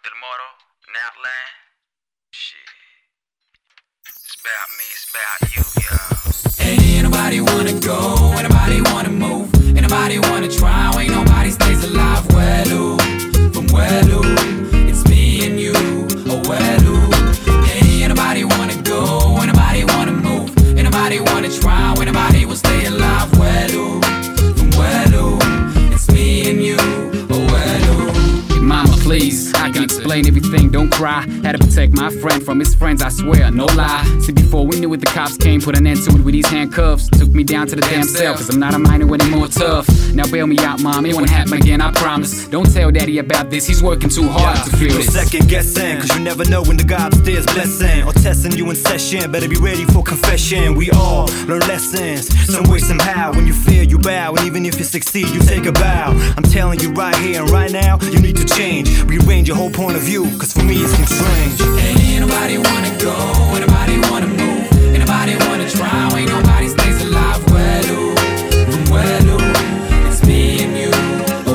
Del Moro, Outland. Shit. It's about me, it's about you, yo. Ain't nobody wanna go, ain't nobody wanna move, ain't nobody wanna try, ain't nobody stays alive. Well, from well, it's me and you. Oh well, ain't nobody wanna go, ain't nobody wanna move, ain't nobody wanna try, ain't nobody will stay alive. Well, from well, it's me and you. Oh well. Mama, please, I can explain everything, don't cry. Had to protect my friend from his friends, I swear, no lie. See, before we knew it, the cops came, put an end to it with these handcuffs. Took me down to the damn cell, cause I'm not a minor anymore, tough. Now bail me out, mom, it won't happen again, I promise. Don't tell daddy about this, he's working too hard to feel this. No second guessing, cause you never know when the God upstairs blessing or testing you in session. Better be ready for confession. We all learn lessons, some way, somehow. When you fear, you bow, and even if you succeed, you take a bow. I'm telling you right here and right now, you need to change. Rearrange your whole point of view, cause for me it seems strange. Ain't nobody wanna go, ain't nobody wanna move, ain't nobody wanna try, ain't nobody stays alive. Well, from well, it's me and you. Oh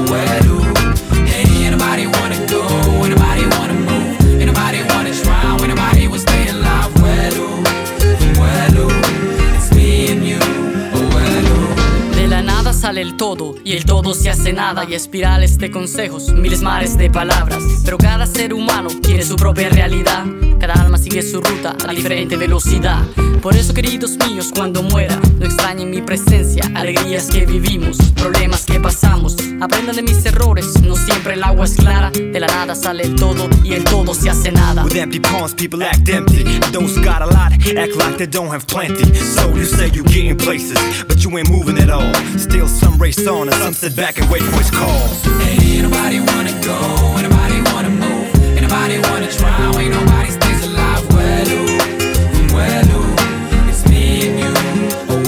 well, ain't nobody wanna go, ain't nobody wanna move, ain't nobody wanna try, ain't nobody will stay alive. Well, from well, it's me and you. Oh well. De la nada sale el todo y el todo se hace nada. Y espirales de consejos, miles mares de palabras. Pero cada ser humano tiene su propia realidad. Cada alma sigue su ruta a diferente velocidad. Por eso, queridos míos, cuando muera, no extrañen mi presencia. Alegrías que vivimos, problemas que pasamos. Aprendan de mis errores, no siempre el agua es clara. De la nada sale el todo y el todo se hace nada. With empty palms, people act empty. Those got a lot, act like they don't have plenty. So you say you getting places, but you ain't moving at all. Still some race on and some sit back and wait for his call. Ain't nobody wanna go, ain't nobody wanna move, ain't nobody wanna try, ain't nobody stays alive. Well, from well, it's me and you. Oh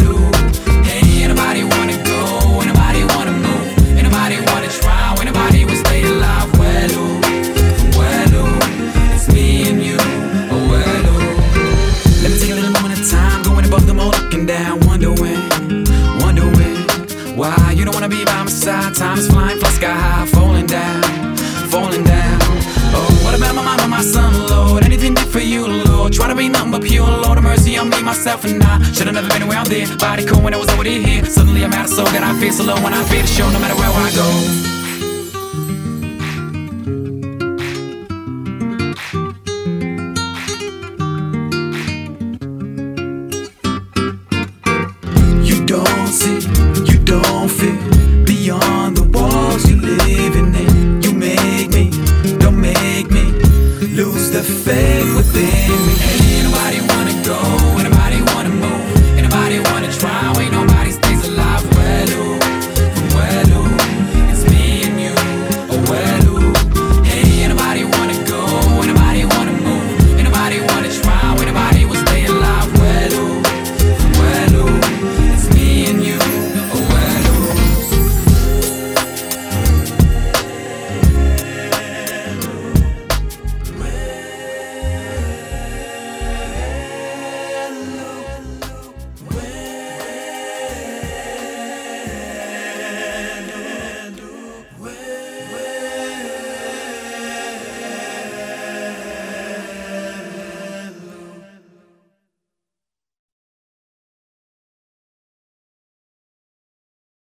well, ain't nobody wanna go, ain't nobody wanna move, ain't nobody wanna try, ain't nobody will stay alive. Well, from well, it's me and you. Oh well. Let me take a little moment of time, going above them all, looking down, wondering why you don't wanna be by my side. Time is flying, fly sky high, falling down, falling down. Oh, what about my mama, my son, Lord? Anything did for you, Lord? Try to be nothing but pure, Lord. Have mercy on me, myself, and I should've never been around there. Body cool when I was already here. Suddenly I'm out of soul, that I feel so low when I feel the show, no matter where I go. You don't see, you don't feel.